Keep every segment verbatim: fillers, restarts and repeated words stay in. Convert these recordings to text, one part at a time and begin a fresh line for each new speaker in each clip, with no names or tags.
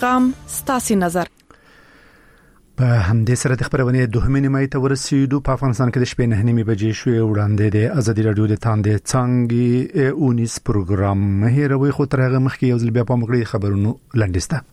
ارقام ستاسي نظر.
په همدې سره د خبرونه دوهمې نیمه ته ورسېدو. په افغانستان کې د شپې نه نیمه بجې شوې. وړاندې د ازادي رادیو د تاندې څنګه اونیس پروګرام مهیروي خو ترغه مخکې یو ځل بیا په مګړي خبرونو لنډسته.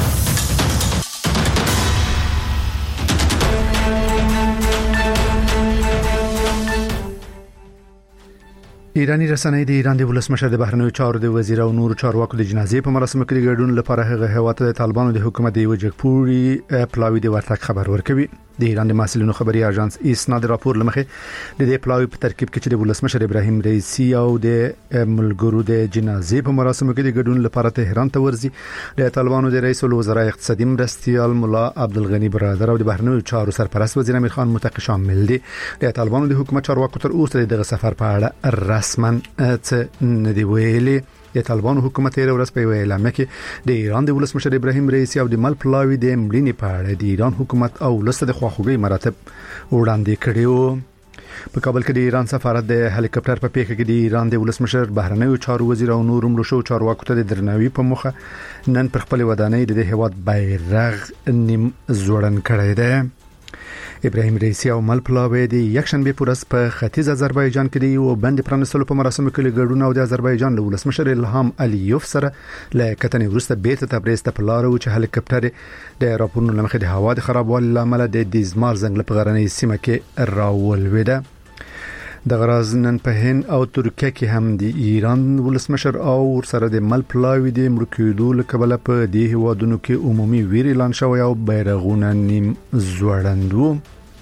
ایرانی رسنۍ د ایران د ولسمشر د بهرنیو چارو د وزیر او نور چارواکو د جنازې په مراسمو کې ګډون لپاره هغه هیواد د طالبانو د حکومت د وجګپوري پلاوی د ورتګ خبر ورکوي. د ایران د مسؤلینو خبري اژانس ایسنا د راپور لمخې د دې پلاوی په ترکیب کې چې د ولسمشر ابراهیم رئیسی او د ملګرو د جنازې په مراسمو کې د ګډون لپاره تهران ته ورځي. د طالبانو د رئیس الوزرا اقتصادي مرستيال مولا عبدالغنی برادر او د بهرنیو چارو سرپرست وزیر امیر خان متقی شامل دي. د طالبانو د حکومت چارواکو تر اوسه دغه سفر په اړه رسما څه ندی ویلي. د طالبانو حکومت یې ورځ په اعلان کې د ایران د ولسمشر ابراهیم رئیسی او د مل پلاوی د مړینې په اړه د ایران حکومت او لسته د خواخوږي مراتب وړاندې کړیو. په کابل کې د ایران سفارت د هلیکاپټر په پیښه کې د ایران د ولسمشر بهرنیو چارو وزیر او نور ملشو چارواکو ته د درناوي په مخه نن پر خپل ودانۍ د هیواد بیرغ نیم زوړن کړی دی. ابراهیم رئیسی او مل پلاوی د یکشنبه پورس په ختیځ آذربایجان کې د یو بند پرانستلو په مراسمو کې ګډون او د آذربایجان له ولسمشر الهام الیوف سره له کتنې وروسته بیرته تبریز ته پلارو چې هلیکاپټر د راپورونو لمخې د هوا د خرابوالي لامل د دیزمار ځنګل په غرنۍ سیمه کې راولويده. د غراز نن په هند او ترکیه کې هم د ایران ولسمشر او سره د مل پلاوی د مرکیدو لکبل په دې هوادونو کې عمومي ویر اعلان شوی او بیرغونه نیم زوړندو.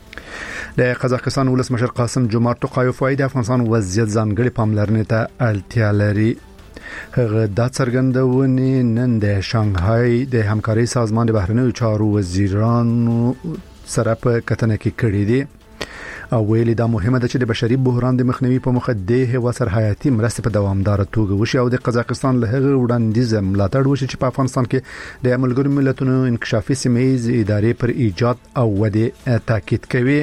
د قزاقستان ولسمشر قاسم جومارت توقایف وايي د افغانستان وضعیت ځانګړي پاملرنې ته اړتیا لري. هغه د څرګندونې نن د شانګهای د همکاري سازمان د بهرنیو چارو وزیرانو سره په کتنه کې کړې دي او ویلي دا مهمه ده چې د بشري بحران د مخنیوي په مخه د هوا سرحیاتي مرستې په دوامدار توګه وشي او د قزاقستان له هغه وړاندیز ملاتړ وشي چې په افغانستان کې د ملګرو ملتونو انکشافي سیمه‌ییز ادارې پر ایجاد او ودې تاکید کوي.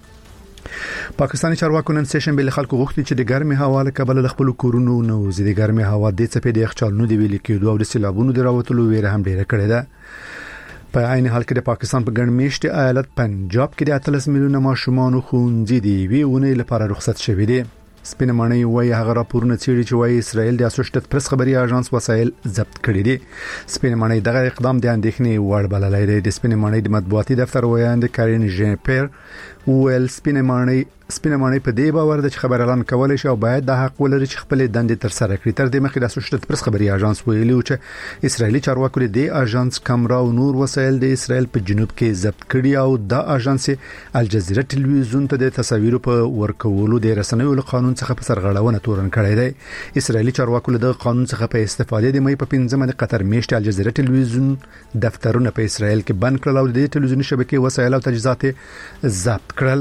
پاکستاني چارواکو نن سیشن بل خلکو غوښتي چې د ګرمي هوا له کبل خپل کورونو نو زیات ګرمي هوا د څپې د یخچالونو دی ویل کېدو او د سیلابونو د راوتلو ویره هم ډیره کړې ده. په عین حال کې د پاکستان په ګڼمیشت ایالت پنجاب کې د اتلس میلیونه ماشومان خوندې دي وی ونه لپاره رخصت شوې دي. سپینه معنی وایي هغه راپورونه چیرې چې وایي اسرائیل د اسوسییټډ پریس خبري اژانس وسایل ضبط کړي دي. سپینه معنی دغه اقدام د اندېښنې وړ بللای دی. د سپینه معنی د مطبوعاتي دفتر وایاند کارین ژپر ویل سپینه معنی سپینه معنی په دې باور د خبر اعلان کولای شي او باید د حق ولري چې خپل دندې تر سره کړي. تر دې مخکې د اسوسییټډ پریس خبري اژانس ویلي و چې اسرایلی چارواکو د اژانس کیمرا او نور وسایل د اسرائیل په جنوب کې ضبط کړي او د اژانس الجزیره ټلویزیون ته د تصاویرو په ورکولو د رسنیو له قانون څخه په سرغړونه تورن کړی دی. اسرایلی چارواکو له قانون څخه په استفاده د مې په پنځمه د قطر میشت الجزیره ټلویزیون دفترونه په اسرائیل کې بند کړل او د ټلویزیوني شبکې وسایل او تجهیزات ضبط کړل.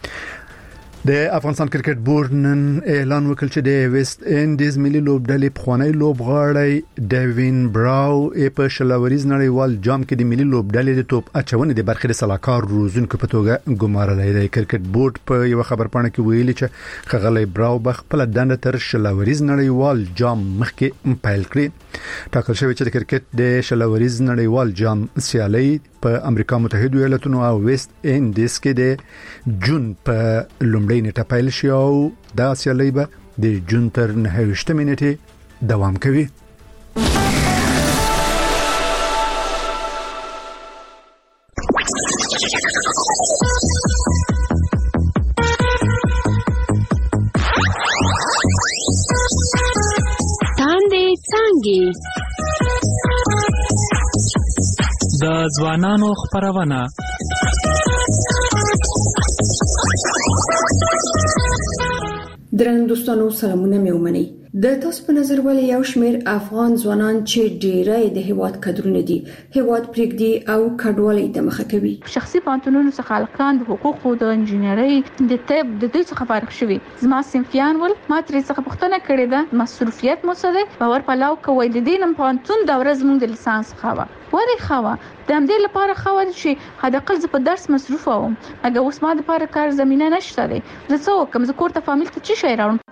د افغانستان کرکټ بورډ نن اعلان وکړ چې د ویسټ انډیز ملي لوبډلې پخوانی لوبغاړی ډیوین براو په شلوريز نړیوال جام کې د ملي لوبډلې د توپ اچونې د برخې د سلاکار روزونکو په توګه ګمارلای دی. کرکټ بورډ په یو خبرپاڼه کې ویلي چې خغلی براو بخپل دنده تر شلوريز نړیوال جام مخکې پیل کړی. ټاکل شوی چې د کرکټ د شلوريز نړیوال جام سیالي په امریکا متحده ایالاتونو او ویسټ انډیز کې د جون په لومړۍ نیټه پیل شي او دا سیالي به د جون تر نهه نیټه دوام کوي.
تاندې څنګه
د ځوانانو خبرونه
درنو دوستانو سلامونه مې ومنئ. د تاسو په نظر ولې یو شمېر افغان ځوانان چې ډېری د هیواد قدرونه دي هیواد پرېږدي او کډوالۍ ته مخه کوي؟
شخصي پانتونونو څخه خلکان د حقوقو د انجینرۍ د طب د دې څخه فارغ شوي. زما صنفیان ول ما ترې څخه پوښتنه کړې ده مصروفیت مو څه دی؟ باور پلاو کوي د دې نن پانتون د ورځ موږ د لیسانس خاوه وری خاوه د همدې لپاره خاوه چې حد اقل زه په درس مصروف وم اګه اوس ما د لپاره کار زمينه نشته دی. زه څه وکم؟ زه کور ته فامیل ته چی شي راوړم؟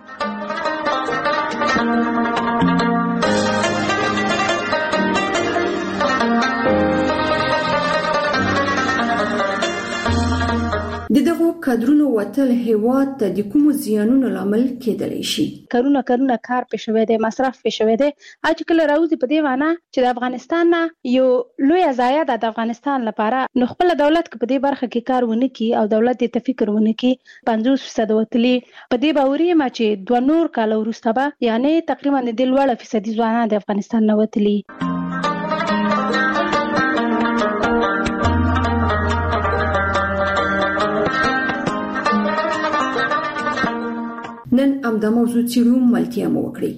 د دغه کادرونو وتل هیواد ته د کوم زیانونو لامل کېدلی شي؟
کارونه کارونه کار پېښوي دي، مصرف پېښوي دي. اج کله راوځي په دې وانه چې د افغانستان نه یو لوی ضایع د افغانستان لپاره نو خپل دولت کې په دې برخه کې کار ونه کی او دولت دې تفکر ونه کی پنځوس فیصد وتلی په دې باوري ما چې دوه نور کال وروسته به یعنی تقریبا د لوړ فیصدي ځوانان د افغانستان نه وتلی.
نن امدا موضوع چیرو ملتیا مو وکړي.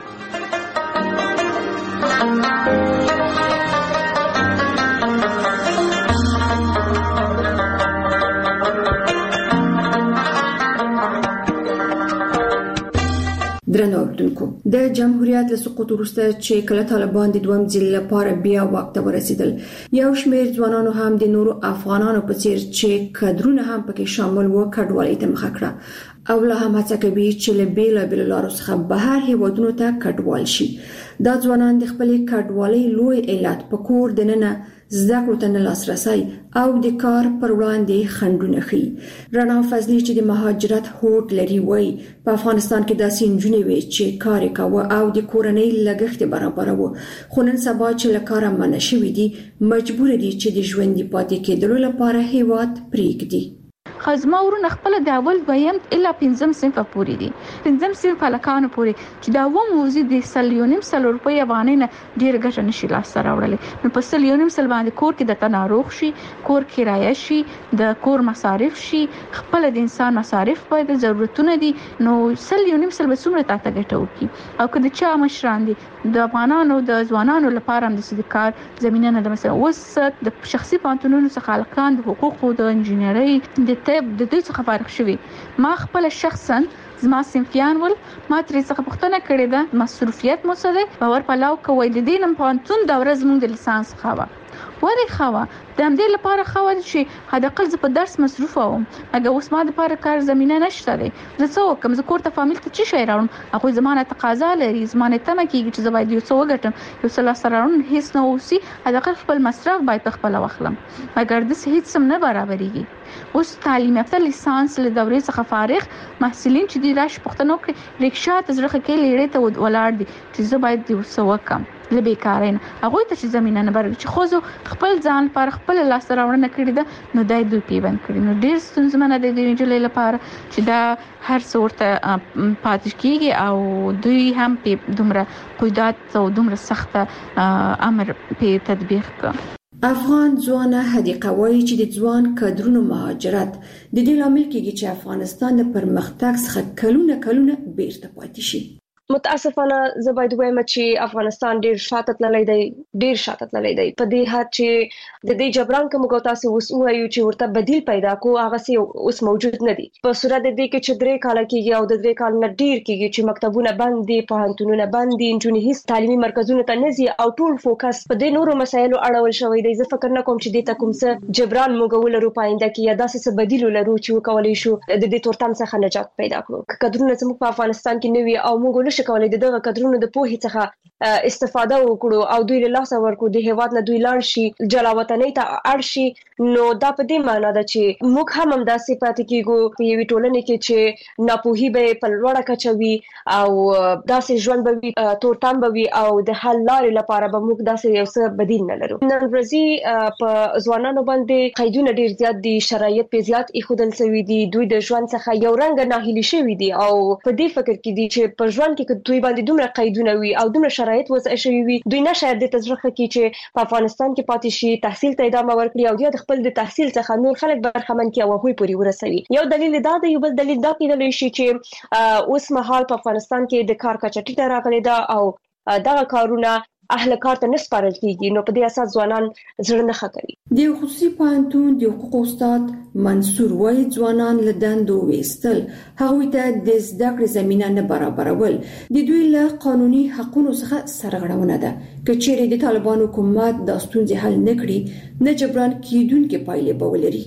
درنو اوریدونکو، د جمهوریت له سقوط وروسته چې کله طالبان د دویم ځل لپاره بیا واک ته ورسېدل، یو شمېر ځوانانو هم د نورو افغانانو په څیر چې کادرونه هم پکې شامل وو کډوالۍ ته مخه کړه او لا هم هڅه کوي چې له بیل بیل لارو څخه بهر هیوادونو ته کډوال شي. دا ځوانان د خپلې کډوالۍ لوی علت په کور دننه زده کړو ته نه لاسرسي او د کار پر وړاندې خنډونه ښيي. رڼا فضلي چې د مهاجرت هوډ لري وایي په افغانستان کې داسې نجونې وي چې کار کوي او د کورنۍ لګښت برابروي، خو نن سبا چې له کاره منع شوي دي مجبور دي چې د ژوندي پاتې کېدلو لپاره هیواد پرېږدي.
خزما ورونه خپل د اول دویم الا پنځم صنف پورې دي، پنځم صنف هلکانو پورې چې دا و موزي د سلیونیم سل روپۍ افغانۍ نه ډیر ګټه نشي لاسته راوړلې. نو په سلیونیم سل باندې کور کې د تناروغ شي، کور کرایه شي، د کور مصارف شي، خپل د انسان مصارف باید ضرورتونه دي. نو سلیونیم سل به څومره تاسو ګټه وکړي او کله چې مشران دي د افغانانو د ځوانانو لپاره هم د سدکار زمينه نه ده. مثلا اوس د شخصي پانتونونو څخه خلکان د حقوقو د انجینری د د دوی څخه فارغ شوي. ما خپل شخصا زما صنفیان ول ما ترې څخه پوښتنه کړې ده مصروفیت مو څه دی؟ باور پلاو کوي د دې نن پانتون د ورځ مونږ د لیسانس خوا وری خوا د همدې لپاره خو چې حد اقل ز په درس مصروف وم، اګه اوس ما د لپاره کار زمينه نشته دی. زه څه وکم؟ زه کور ته فامیل ته چی شي راوړم؟ هغه زمانه تقاضا لري، زمانه تمه کیږي چې زه باید یو څه وګټم، یو څه لاسته راوړم، هیڅ نه اوسي. حد اقل خپل مصرف باید خپل واخلم، مګر د هیڅ سم نه برابرېږي. اوس تعلیم یافته لیسانس له دورې څخه فارغ محصلین چې دی راش پښتنو کې ریکشا ته زړه کې لیړې ته ولاړ دي چې زه باید یو څه وکم لبي کارین هغه ته چې زمينه نه برګ چې خو خپل ځان پر خپل لاس راوړنه کړی ده. نو دای دوی پیوند کړی نو ډیر ستونزمنه د دې ویجلې لپاره چې دا هر څورته پاتې کیږي او دوی هم په دومره قیدات او دومره سخت امر په تطبیق کړ.
افغان ځوانه هدیقه وایي چې د ځوان کادرونو مهاجرت د دې لامل کېږي چې افغانستان د پرمختګ څخه کلونه کلونه بیرته پاتې شي.
متاسفانه زه باید وایم چې افغانستان ډیر شاته تللی دی، ډیر شاته تللی دی په دې حد چې د دې جبران کوم کو تاسو اوس وایو چې ورته بدیل پیدا کو هغه سي اوس موجود نه دي. په صورت د دې کې چې درې کال کېږي او د درې کال نه ډیر کېږي چې مکتبونه بند دي، پوهنتونونه بند دي، انجونې هیڅ تعلیمي مرکزونه ته نه ځي او ټول فوکس په دې نورو مسایلو اړول شوی دی. زه فکر نه کوم چې د تکوم څه جبران موږ ولرو پاینده کې یا داسې څه بدیل ولرو چې وکولای شو د دې تورتم څخه نجات پیدا کړو. کډرونه زموږ په افغانستان کې نوي او موږ نشو کولای دغه کډرونو د پوهې څخه استفاده وکړو او دوی له لاسه ورکو د هیواد نه دوی لاړ شي جلا وطنۍ ته اړ شي. نو دا په دې معنی ده چې موږ هم هم داسې پاتې کېږو په یوې ټولنې کې چې ناپوهي به په لوړه کچه وي او داسې ژوند به وي، تورتم به وي او د حل لارې لپاره به موږ داسې یو څه بدیل نه لرو. نن ورځې په ځوانانو باندې قیدونه ډیر زیات دي، شرایط په زیات ایښودل شوي دي، دوی د ژوند څخه یو رنګ ناهیلي شوي دي او په دې فکر کې دي چې په ژوند کې دوی باندې دومره قیدونه وي او دومره شرایط وضع شوي وي دوی نه شاید د تجربه کې چې په افغانستان کې پاتې شي، تحصیل ته ادامه ورکړي او د خپل د تحصیل څخه نور خلک برخمن کړي او هغوی پورې ورسوي. یو دلیل دا دی، یو بل دلیل دا کېدلی شي چې اوس مهال په افغانستان کې د کار کچه ټیټه راغلې ده او دغه کارونه اهل کار ته نسپارل کیږي. نو په دې اساس ځوانان زړه نه ښه کوي.
د خصوصي پوهنتون د حقوقو استاد منصور وایي ځوانان له دندو ویستل هغوی ته د زده کړې زمینه نه برابرول د دوی له قانوني حقوقو څخه سرغړونه ده. که چیرې د طالبانو حکومت د ستونزې حل نه کړي نه جبران کیدونکې پایلې به ولري.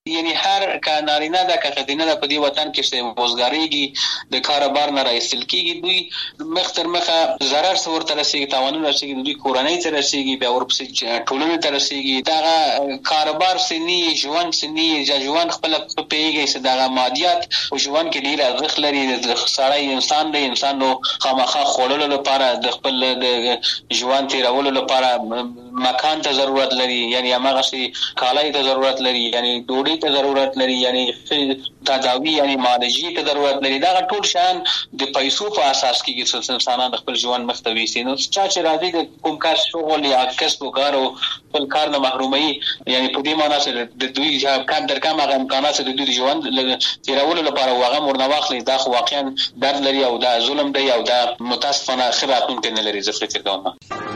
یعنی هر کا نارینه د کخدینه د په دې وطن کې چې وزګاریږي د کاروبار نه راځل کیږي دوی مختر مخه ضرر سور تر رسیږي تاوانونه رسیږي دوی کورنۍ ته رسیږي بیا ورپسې ټولنې ته رسیږي دا کاروبار سني ژوند سني ژوند خپل پیږي چې دا مادیات او ژوند کې ډیر ارزښت لري د سړی انسان دی انسان نو خامخا خورلو لپاره د خپل د ژوند تیرولو لپاره مکان ته ضرورت لري یعنی هغه شي کالای ته ضرورت لري یعنی ډوډۍ ته ضرورت لري یعنی تداوی یعنی معالجې ته ضرورت لري دا ټول شان د پیسو په اساس کې چې انسانان خپل ژوند مختوي سي نو چې چې راځي د کوم کار شغل یا کسب او کار او خپل کار نه محرومي یعنی په دې معنی چې د دوی کار در کوم هغه امکانات د دوی ژوند تیرولو لپاره هغه مرنه واخلي دا خو واقعا درد لري او دا ظلم دی او دا متاسفانه خبراتون کې نه لري زه فکر کوم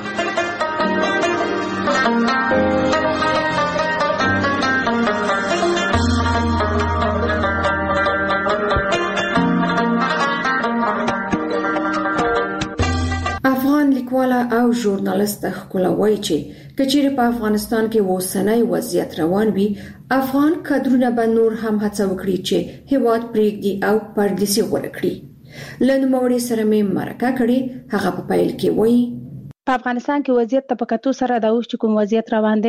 لیکواله او ژورنالیست ښکلوي چې کچېرې په افغانستان کې اوسنۍ وضعیت روان وي افغان کادرونه به نور هم هڅه وکړي چې هیواد پرېږدي او پردیسي غوره کړي له نوموړي سره مې مرکه کړې هغه په پیل کې وایي
په افغانستان کې وضعیت ته په کتو سره د اوس کوم وضعیت روان دی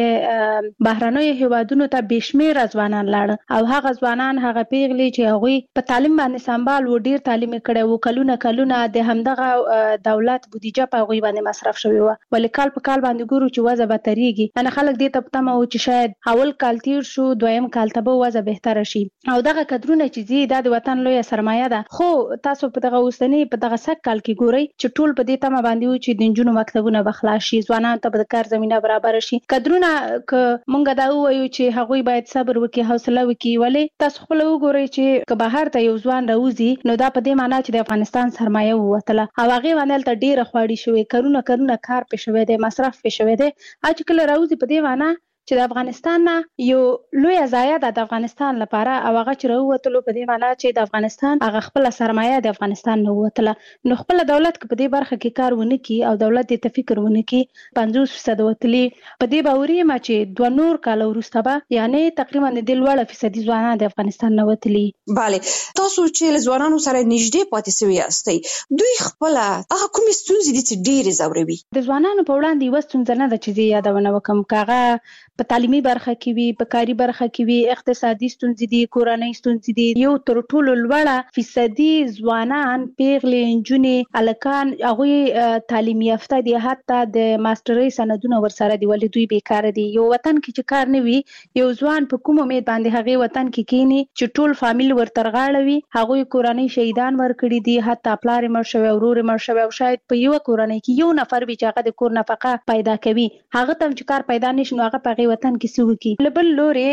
بهرنۍ هیوادونو ته بشمیر ځوانان لاړ او هغه ځوانان هغه پیغلي چې هغه په تعلیم باندې سمبال و ډیر تعلیم کړي وو کلونه کلونه د همدغه دولت بودیجه په غوي باندې مصرف شوی و ولې کال په کال باندې ګورو چې وضع به تریږي انا خلک دې ته پته مو چې شاید اول کال تیر شو دویم کال ته به وضع بهتر شي او دغه کډرونه چې زی د وطن لوی سرمایه ده خو تاسو په دغه اوسنی په دغه سک کال کې ګورئ چې ټول په دې تمه باندې و چې د جنونو مکتب ونه بخلاشي ځوانان ته د کار زمينه برابر شي کډرونه ک مونږ دا وایو چې هغوی باید صبر وکړي حوصله وکړي ولې تاسو خپل وګورئ چې که بهر ته یو ځوان راوځي نو دا په دې معنی چې د افغانستان سرمایه ووتله او هغه باندې ته ډیره خواړی شوی کارونه کارونه کار پېښوي دي مصرف پېښوي دي اج کله راوځي په دې معنی چې د افغانستان نه یو لوی ځای ده د افغانستان لپاره او هغه چې راووتلو په دې معنی چې د افغانستان هغه خپل سرمایه د افغانستان نه ووتله نو خپل دولت په دې برخه کې کار ونه کی او دولت دې تفکر ونه کی پنځوس فیصد وتلی په دې باوري ما چې دوه نور کال وروسته به یعنی تقریبا د لوړ فیصد ځوانان د افغانستان نه وتلی
bale تاسو چې ځوانانو سره نږدې پاتې شوی یاستئ دوی خپل هغه کوم ستونزې دي چې ډېر زوروي
د ځوانانو په وړاندې یو ستونزه نه ده چې یادونه وکم کاغه په تعلیمي برخه کې وي په کاري برخه کې وي اقتصادي ستونزې دي کورنۍ ستونزې دي یو تر ټولو لوړه فیصدي ځوانان پیغلې نجونې الکان هغه تعلیم یافته دي حتی د ماسترۍ سندونه ورسره دي ولې دوی بیکاره دي یو وطن کې چې کار نه وي یو ځوان په کوم امید باندې هغه وطن کې کینی چې ټول فامیل ورترغاړه وي هغه کورنۍ شهیدان ورکړي دي حتی پلار مړ شوی ورور مړ شوی او شاید په یو کورنۍ کې یو نفر وي چې هغه د کور نفقه پیدا کوي هغه تم چې کار پیدا نشي نو هغه په وطن کې سوګي لبل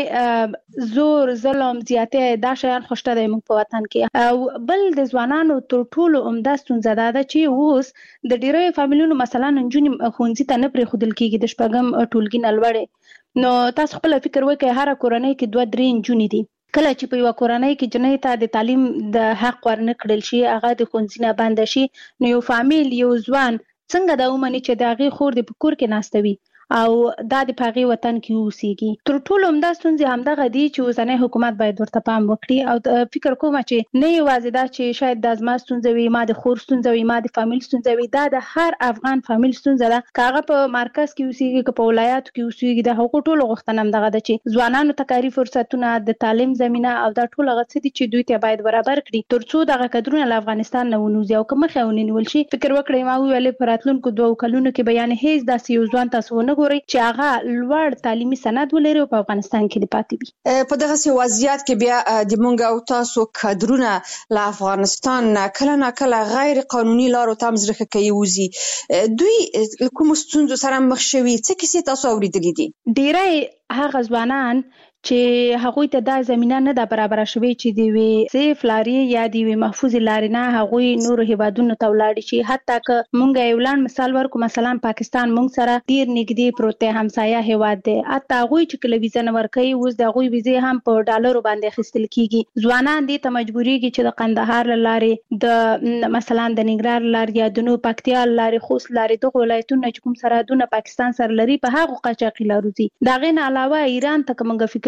لوري زور ظلم زیاته دا شیان خوشته دی موږ په وطن کې او بل د ځوانانو تر ټولو عمده ستونزه ده چې اوس د ډیرو فامیلونو مثلا نجونې خونځي ته نه پرې خودل کېږي د شپږم ټولګي نه لوړې نو تاسو خپل فکر وکړئ هر کورنۍ کې دوه درې نجونې دي کله چې په یو کورنۍ کې جنۍ ته د تعلیم د حق ورنه کړل شي هغه د خونځي نه بند شي نو یو فامیل یو ځوان څنګه دا ومني چې د هغه خور د پکور کې ناستوي او دا د پاغي وطن کې اوسېږي تر ټولو عمده ستونزې همدغه دي چې اوسنۍ حکومت باید ورته پام وکړي او فکر کوم چې نه یوازې دا چې شاید د ازما ستونزې وي ما د خور ستونزې وي ما د فامیل ستونزې وي دا د هر افغان فامیل ستونزه ده کاغه په مرکز کې اوسېږي که په ولایاتو کې اوسېږي د حقوق ټولو غوښتنه همدغه ده چې ځوانانو ته کاري فرصتونه د تعلیم زمينه او دا ټول هغه څه دي چې دوی ته باید برابر کړي ترڅو دغه کډرونه له افغانستان نه ونوځي او کوم خاوني نیول شي فکر وکړئ ما ویلې پراتلونکو دوه کلونو کې بیان هیڅ داسې یو ځوان تاسو نه ګوري چې هغه لوړ تعلیمي سند ولري او په افغانستان کې د پاتې وي
په دغه وضعیت کې بیا د مونږ او تاسو کډرونه له افغانستان کله نه کله غیر قانوني لارو ته مزرخه کوي وزي دوی کوم ستونزو سره مخ شوي څه کیسې تاسو اوریدلې دي
ډیری هغه ځوانان چې هغوی ته دا زمينه نه ده برابر شوی چې دی وی سیف لاري یا دی وی محفوظ لاري نه هغوی نور هیوادونو ته ولاړ شي حتی که مونږ یو لاند مثال ورکو مثلا پاکستان مونږ سره ډیر نږدې پروت دی همسایه هیواد دی حتی هغوی چې کله ویزه نه ورکوي اوس د هغوی ویزه هم په ډالرو باندې اخیستل کیږي ځوانان دي ته مجبوریږي چې د قندهار لارې د مثلا د ننګرهار لارې یا د نو پکتیا لارې خوست لارې د ولایتونو چې کوم سرحدونه پاکستان سره لري په هغه قاچاقي لارو دي دا غین علاوه ایران ته کومه فکر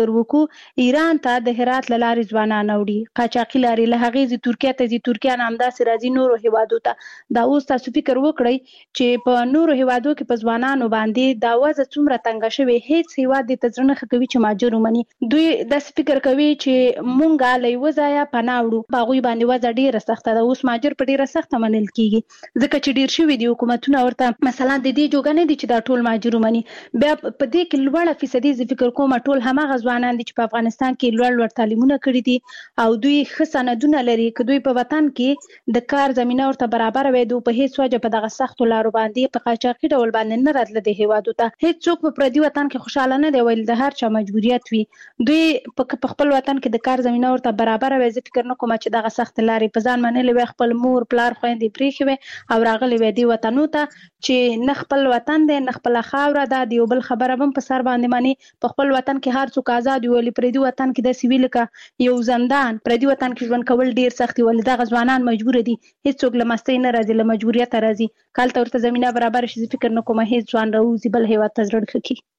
فکر وکړو ایران ته د هرات لارې ځوانان وړي قاچاقي لارې له هغې زی ترکیه ته زی ترکیه نه همداسې راځي نورو هیوادو ته دا اوس تاسو فکر وکړئ چې په نورو هیوادو کې په ځوانانو باندې دا وضع څومره تنګه شوې هیڅ هیواد دې ته زړه نه کوي چې ماجر ومني دوی داسې فکر کوي چې مونږه له یوه ځایه پناه وړو په هغوی باندې وضع ډېره سخته ده اوس ماجر په ډېره سخته منل کېږي ځکه چې ډېر شوي دي حکومتونه ورته مثلا د دې جوګه نه دي چې دا ټول ماجر ومني بیا په دې کې لوړه فیصدي زه فکر کوم ټول هماغه ځوانان دي چې په افغانستان کې لوړ لوړ تعلیمونه کړي دي او دوی ښه سندونه لري که دوی په وطن کې د کار زمینه ورته برابر وي دوی په هیڅ وجه په دغه سختو لارو باندې په قاچاقي ډول باندې نه راتله د هیوادو ته هیڅ څوک په پردي وطن کې خوشاله نه دی ویل د هر چا مجبوریت وي دوی په خپل وطن کې د کار زمینه ورته برابر وي زه فکر نه کوم چې دغه سخت لارې په ځان منلې وي خپل مور پلار خویندې پرېښې وي او راغلي وي دې وطنو ته چې نه خپل وطن دی نه خپله خاوره ده د یو بل خبره به هم په سر باندې مني په خپل وطن کې هر څوک آزاد وي ولې پردي وطن کې داسې وي لکه یو زندان پردي وطن کې ژوند کول ډېر سخت دي ولې دغه ځوانان مجبوره دي هېڅوک له مستۍ نه راځي له مجبوریته راځي که هلته ورته زمینه برابر شي زه فکر نه کوم هېڅ ځوان راوځي بل هېواد ته زړه ښه کړي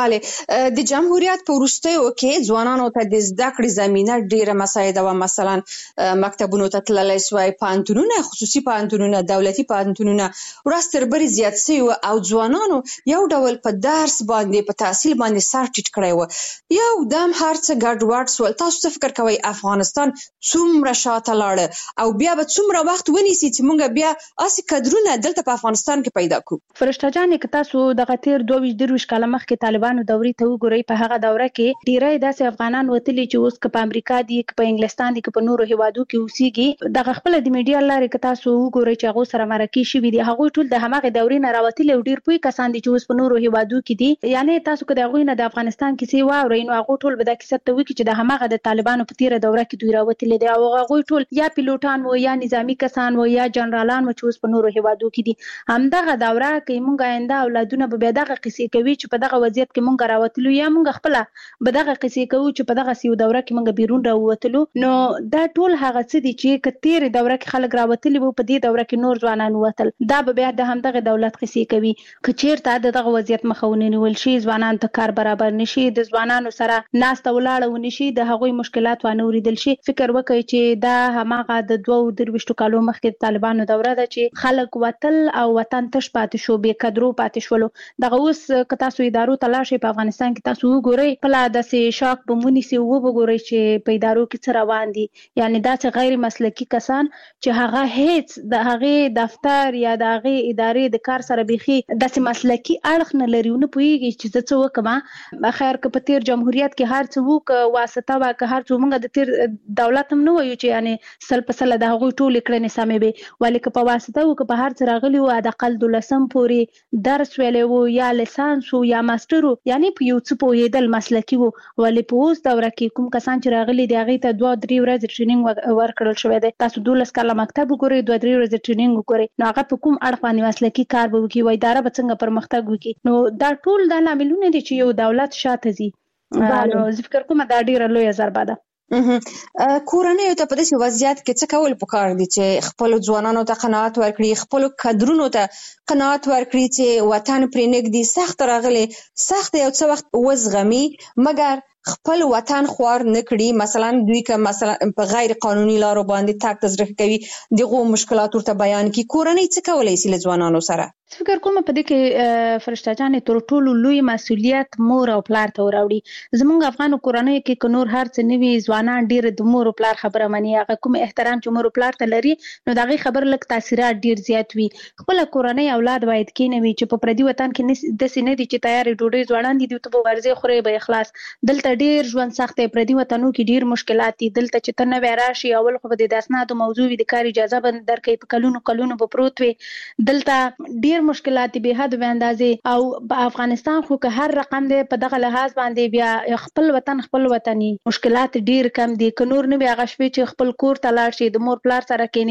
بله د جمهوریت په وروستیو کې ځوانانو ته د زده کړې زمینه ډیره مساعده وه مثلا مکتبونو ته تللی سوای پوهنتونونه خصوصي پوهنتونونه دولتي پوهنتونونه ورځ تر بلې زیات سوي وه او ځوانانو یو ډول په درس باندې په تحصیل باندې سر ټیټ کړی وه یو دم هر څه ګډوډ سول تاسو څه فکر کوئ افغانستان څومره شاته لاړه او بیا به څومره وخت ونیسي چې موږ بیا هسې کدرونه دلته په افغانستان کې پیدا کړو
فرشته جانې که تاسو دغه تېر دوه ویشت درویشت کاله مخکې طالبانو دورې ته وګورئ په هغه دوره کې ډیری داسې افغانان وتلي چې اوس که په امریکا دي که په انګلستان دي که په نورو هیوادو کې اوسېږي دغه خپله د میډیا لارې که تاسو وګورئ چې هغو سره مرکې شوي دي هغوی ټول د هماغې دورې نه راوتلي او ډېر پوه کسان دي چې اوس په نورو هیوادو کې دي یعنې تاسو که د هغوی نه د افغانستان کیسې واورئ نو هغوی ټول به دا کیسه ته وکړي چې د هماغه د طالبانو په تېره دوره کې دوی راوتلي دي او هغوی ټول یا پیلوټان وو یا نظامي کسان وو یا جنرالان وو چې اوس په نورو هیوادو کې دي همدغه دوره که موږ آینده اولادونه به بیا دغه کیسې کوي چې په دغه وضعیت کې موږ راوتلو یا موږ خپله به دغه قصې کوو چې په دغسې یو دوره کې موږ بیرون راووتلو نو دا ټول هغه څه دي چې که تېرې دوره کې خلک راوتلي وو په دې دوره کې نور ځوانان ووتل دا به بیا د همدغه دولت قصې کوي که چېرته د دغه وضعیت مخه ونیول شي ځوانانو ته کار برابر نه شي د ځوانانو سره ناسته ولاړه ونه شي د هغوی مشکلات وانه اورېدل شي فکر وکړئ چې دا هماغه د دوو درویشتو کالو مخکې د طالبانو دوره ده چې خلک وتل او وطن تش پاتې شو بې قدرو پاتې شولو دغه اوس که تاسو ادارو ته لاړ شئ په افغانستان کې تاسو وګورئ خپله داسې شاک به ونیسئ وبګورئ چې په ادارو کې څه روان دي یعنې داسې غیر مسلکي کسان چې هغه هیڅ د هغې دفتر یا د هغې ادارې د کار سره بیخي داسې مسلکي اړخ نه لري ونه پوهېږي چې زه څه وکړم خیر که په تېر جمهوریت کې هر څه وو که واسطه وه که هر څه موږ د تېر دولت هم نه وایو چې یعنې سل په سله د هغوی ټولې کړنې سمې وې ولې که په واسطه وو که په هر څه راغلي وو حداقل دولسم پورې درس ویلی وو یا لیسانس وو یا ماسټر وو یعنې په یو څه پوهېدل مسلکي وو ولې په اوس دوره کې کوم کسان چې راغلي دي هغې ته دوه درې ورځې ټریننګ ورکړل شوی دی تاسو دولس کاله مکتب وګورئ دوه درې ورځې ټریننګ وګورئ نو هغه په کوم اړخ باندې مسلکي کار به وکړي و اداره به څنګه پرمختګ وکړي نو دا ټول دا لاملونه دي چې یو دولت شاته ځي نو زه فکر کوم دا ډېره لویه ضربه ده
کورنیو ته په داسې وضعیت کې څه کول پکار دي چې خپلو ځوانانو ته قناعت ورکړي خپلو کدرونو ته قناعت ورکړي چې وطن پرې نږدې سخت راغلی سخت یو څه وخت وزغمي مګر خپل وطن خوار نه کړي مثلا دوی که مثلا په غیر قانوني لارو باندې تګ ته زړه کوي دغو مشکلات ورته بیان کړي کورنۍ څه کولی شي له ځوانانو سره
فکر کوم په دې کې فرشته جانې تر ټولو لوی مسؤلیت مور او پلار ته وراوړي زموږ افغانو کورنیو کې که نور هر څه نه وي ځوانان ډېر د مور او پلار خبره مني هغه کوم احترام چې مور او پلار ته لري نو د هغې خبر لږ تاثیرات ډېر زیات وي خپله کورنۍ اولاد باید کېنوي چې په پردي وطن کې داسې نه دي چې تیارې ډوډۍ ځوانان دي دوی ته به ورځې خورې به خلاص دلته ډېر ژوند سخت دی پردي وطنو کې ډېر مشکلات دي دلته چې ته نوی راشي اول خو به د اسنادو موضوع وي د کار اجازه به درکوي په کلونو کلونو به پروت وي دلته ډېر مشکلات دي حد به اندازې او په افغانستان خو که هر رقم دی په دغه لحاظ باندې بیا خپل وطن خپل وطني مشکلات ډیر کم دي که نور نه وي هغه شپې چې خپل کور ته لاړ شي د مور پلار سره کینې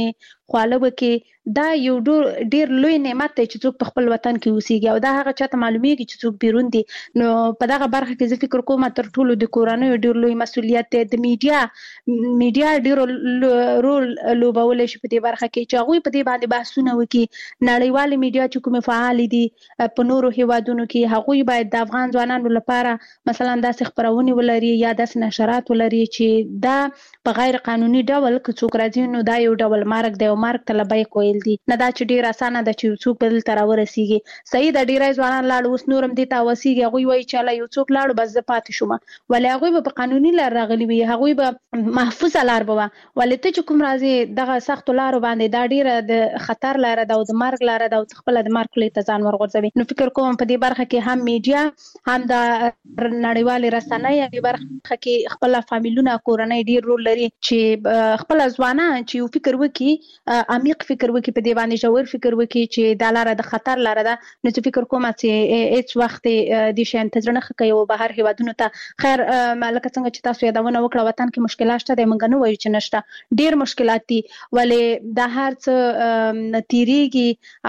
خواله وکي دا یو ډیر لوی نعمت دی چې څوک په خپل وطن کې اوسېږي او دا هغه چاته معلومیږي چې څوک بیرون دي. نو په دغه برخه کې زه فکر کوم تر ټولو د کورنۍ ډیر لوی مسولیت دی. د میډیا میډیا ډیر رول لوبولای شي په دې برخه کې چې هغه په دې باندې بحثونه وکړي. نړیوال میډیا چې کوم فعال دي په نورو هیوادونو کې هغه باید د افغان ځوانانو لپاره مثلا داسې خبرونه ولري یا داسې نشرات ولري چې دا په غیر قانوني ډول که څوک راځي نو دا یو ډول مارک دی او مارک ته لبیک کوي دی نه دا چې ډیر اسانه ده چې څوک بل تر ورسیږي. صحیح د ډیرای ځوانان لاړ اوس نورم دي تا وسیږي هغه وایي چې لا یو څوک لاړ بس زه پاتې شوم ولې هغه په قانوني لار راغلي وي هغه به محفوظ لار بوا ولې ته چې کوم راځي دغه سخت لار باندې دا ډیره د خطر لار ده او د مرګ لار ده او خپل د مرګ له ځان ورغورځوي. نو فکر کوم په دې برخه کې هم میډیا هم د نړیوال رسنۍ په برخه کې خپل فامیلونه کورنۍ ډیر رول لري چې خپل ځوانان چې یو فکر وکړي عمیق فکر وکړي په دې باندې جوړ فکر وکړي چې دا لار د خطر لار ده. نو چې فکر کوم چې هیڅ وخت د شین تجربه نه کوي او بهر هیوادونو ته خیر مالک څنګه چې تاسو یادونه وکړه وطن کې مشکلات شته د منګ نه وایي چې نشته ډیر مشکلات دي ولې د هر څه تیریږي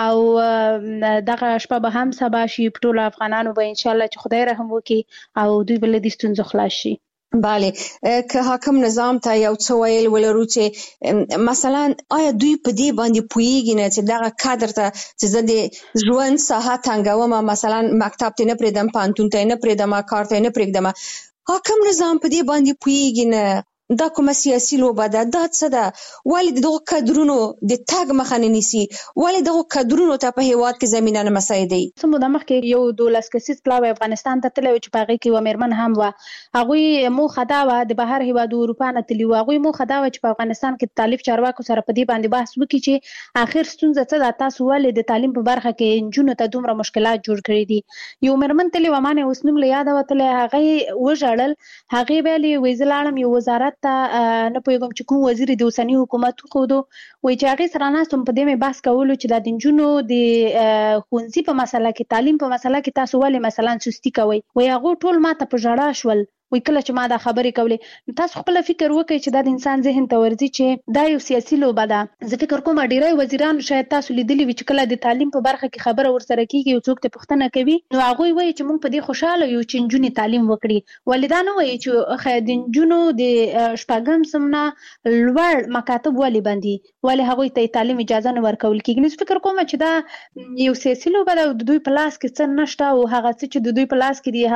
او دغه شپه به هم سبا شي په ټول افغانانو به ان شاء الله چې خدای رحم وکړي او دوی بل د ستونزو خلاص شي.
بله که حاکم نظام ته یو څه ویل ولرو چې مثلا آیا دوی په دې باندې پوهیږي نه چې دغه کادر ته چې زه د ژوند ساحه تنګوم مثلا مکتب ته نه پرېږدم پوهنتون ته نه پرېږدم کار ته نه پرېږدم حاکم نظام په دې باندې پوهیږي نه دا کومه سیاسي لوبه ده دا څه ده ولې دغه کادرونو د تګ مخه نه نیسي ولې دغه کادرونو ته په هیواد کې زمینه نه مساعدي.
سمو د مخکې یو دولس کسیز پلاوی افغانستان ته تللی چې په هغې کې یوه مېرمن هم وه هغوی موخه دا وه د بهر هیوادو اروپا نه تللي وو هغوی موخه دا وه چې په افغانستان کې د تعلیم چارواکو سره په دې باندې بحث وکړي چې آخر ستونزه څه ده تاسو ولې د تعلیم په برخه کې نجونو ته دومره مشکلات جوړ کړي دي. یو مېرمن تللې وه ما نه اوس نوم له یاده وتلی هغې وژړل هغې ویلې وایي زه لاړم یو وزارت ته نه پوهېږم چې کوم وزیر د اوسني حکومت وښودو وایي چې هغې سره ناست وم په دې مې بحث کولو چې دا د نجونو د ښوونځي په مسله کې تعلیم په مسله کې تاسو ولې مثلا سستي کوئ وایي هغو ټول ما ته په ژړا شول وای کله چې ما دا خبرې کولې تاسو خپل فکر وکړئ چې دا د انسان ذهن ته ورځي چې دا یو سیاسي لوبه ده. زه فکر کوم ډیری وزیران شاید تاسو لیدلی وي چې کله د تعلیم په برخه کې خبره ورسره کیږي یو څوک ته پوښتنه کوي نو هغه وایي چې موږ په دې خوشاله یو چې نجونې تعلیم وکړي ولې دا نه وایي چې خې د نجونو د شپږم سمنا لوړ مکاتب ولې باندې ولې هغه ته تعلیم اجازه نه ورکول کیږي. نو فکر کوم چې دا یو سیاسي لوبه ده د دوی په لاس کې څه نشته او هغه څه چې د دوی په لاس کې دی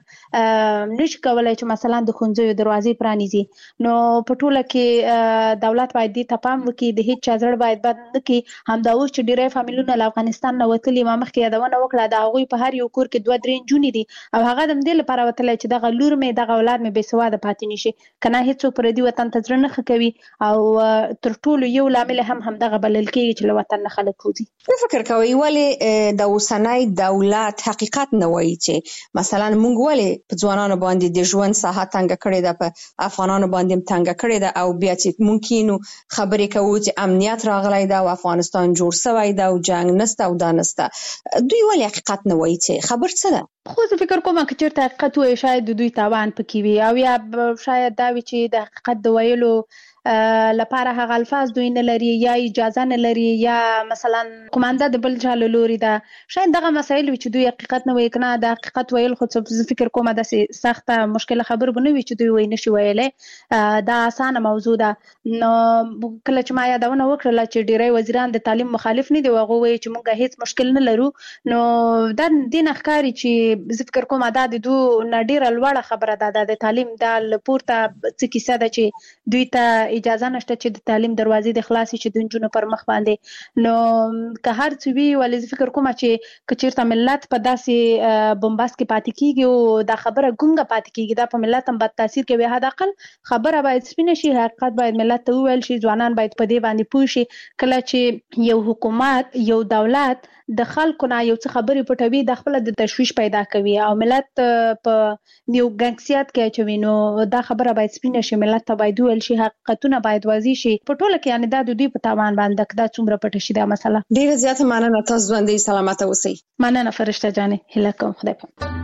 هغه نشي کولای چې مثلا د ښوونځیو دروازې پرانیزي. نو په ټوله کې دولت باید دې ته پام وکړي د هیڅ چا زړه باید بد نه کړي. همدا اوس چې ډیری فامیلونه له افغانستان نه وتلي ما مخکې یادونه وکړه د هغوی په هر یو کور کې دوه درې نجونې دي او هغه د همدې لپاره وتلی چې دغه لور مې دغه اولاد مې بې سواده پاتې نه شي که نه هېڅوک پردي وطن ته زړه نه ښه کوي او تر ټولو یو لامل هم همدغه بلل کېږي چې له وطن نه خلک وځي.
څه فکر کوئ ولې د اوسنی دولت حقیقت نه وایي چې مثلا موږ ولې په ځوانانو باندې د ژوند ساحه تنګه کړې ده په افغانانو باندې تنګه کړې ده او بیا چې ممکنو خبرې کوو چې امنیت راغلی ده او افغانستان جوړ شوی ده او جنگ نسته او دا نسته دوی ولې حقیقت نه وایي چې خبر څه ده؟
خو زه فکر کوم که چېرته حقیقت وایي شاید د دوی تاوان پکې وي او یا شاید دا وي چې د حقیقت د ویلو لپاره هغه الفاظ دوی نه لري یا اجازه نه لري یا مثلا کومانده د بل چا له لوري ده شاید دغه مسایل وي چې دوی حقیقت نه وایي که نه د حقیقت ویل خو زه فکر کوم داسې سخته مشکله خبر به نه وي چې دوی وایي نشي ویلی دا اسانه موضوع ده. نو کله چې ما یادونه وکړله چې ډیری وزیران د تعلیم مخالف نه دي او هغوی وایي چې موږ هیڅ مشکل نه لرو نو دا دې نه ښکاري چې زه فکر کوم دا د دوی نه ډیره لوړه خبره ده د تعلیم دا له پورته څه کیسه ده چې دوی ته اجازه نشته چې د تعلیم دروازې د خلاصي چې د نجونو پر مخ باندې. نو که هر څه وي ولې زه فکر کوم چې که چېرته ملت په داسې بمباست کې پاتې کېږي او دا خبره ګونګه پاتې کېږي دا په ملت هم بد تاثیر کوي. حداقل خبره باید سپینه شي حقیقت باید ملت ته وویل شي ځوانان باید په دې باندې پوه شي کله چې یو حکومت یو دولت د خلکو نه یو څه خبرې پټوي د خپل د تشویش پیدا کوي او ملت په یو ګنګسیات کې اچوي نو دا خبره باید سپینه شي ملت ته باید وویل شي حقیقتونه باید واضح شي په ټوله کې یعنې دا د دوی په تاوان باندې دا څومره پټه شي دا مسله.
ډیره زیاته مننه تاسو ژوندۍ سلامته اوسئ.
مننه فرشته جانې هیله کوم خدای پاک.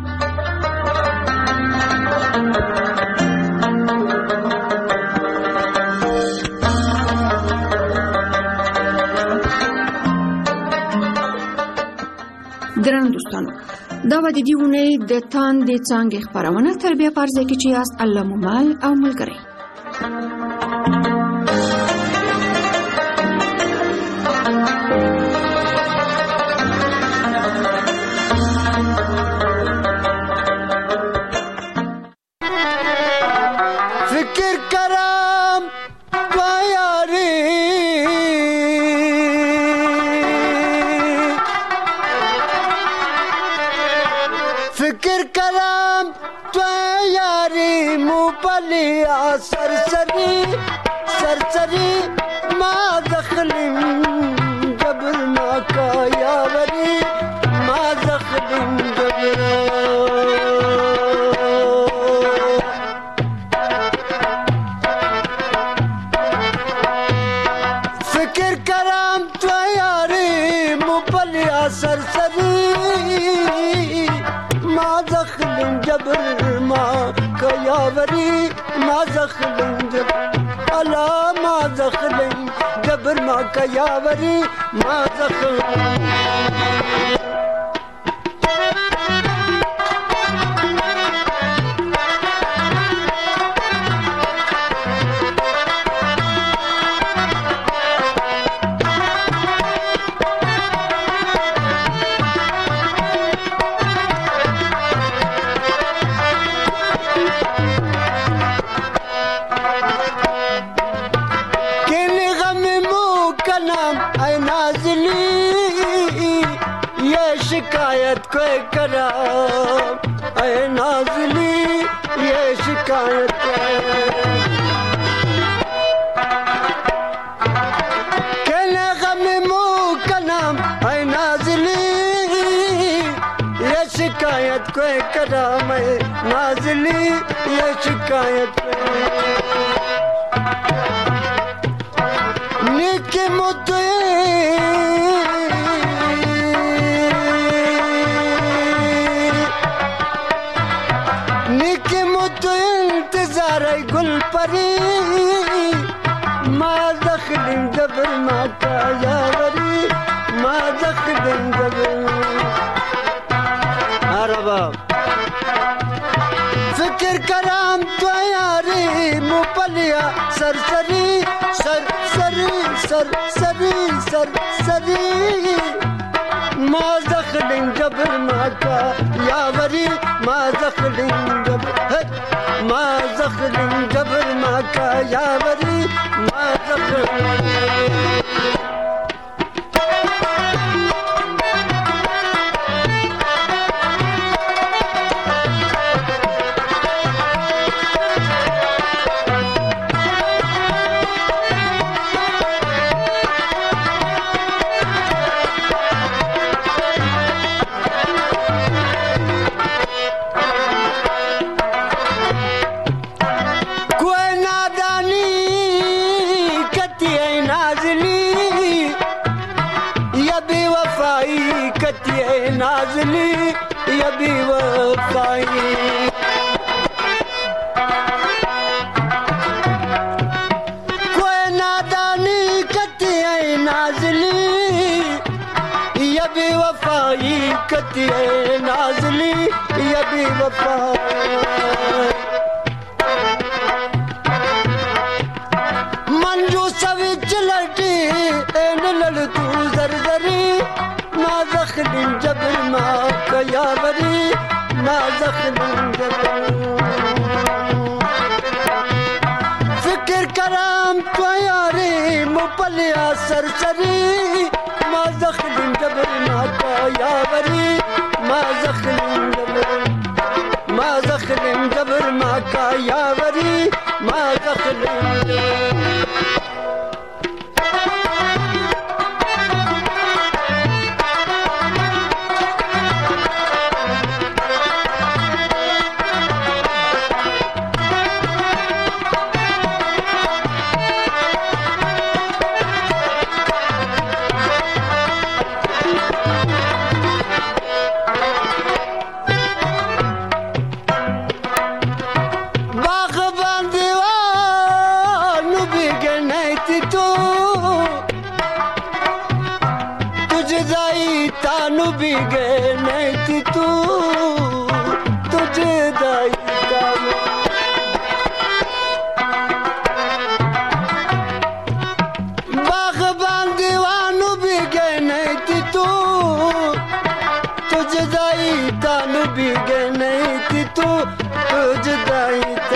دا و د دې اونۍ د تاندې څانګې خپرونه تر بیا په ځای کې چې یاست الله مو مل او ملګری.
فکر کرم تو یاری فکر کرم تو یاری مو پلیا سرسری سرسری ما دخلم جبر ما کا یاوری ما دخلم جبر فکر کرم تو یاری مو پلیا سرسری ما دخلم جبر ما کا یاوری ما دخلم جبر الا ما دخلم جبر ما کا یاوری ما دخلم शिकायत कोई करा ऐ नाज़ली ये शिकायत कहने गम मुँह का नाम ऐ नाज़ली ये शिकायत कोई करा मैं नाज़ली ये शिकायत निके मुद्दे गुल परी ما دخلم جبر ما کا یاوری ما دخلم جبر عربا فکر کرام تو یاری مپلیا سرسری سرسری سرسری سرسری ما دخلم جبر ما کا یاوری ما دخلم جبر ما دخلم جبر ما کا یاوری ما دخلم नाज़ली ये भी वफ़ाई कोई नादानी कती है नाज़ली ये भी वफ़ाई कती है नाज़ली ये भी वफ़ाई मंजू सविच लटी एन लड़तू जरजरी ما دخلم جبر ما کا یاوری ما دخلم جبر فکر کرام تو یاری مپلیا سرسری ما دخلم جبر ما کا یاوری ما دخلم جبر ما دخلم جبر ما کا یاوری ما دخلم جبر تو جدائی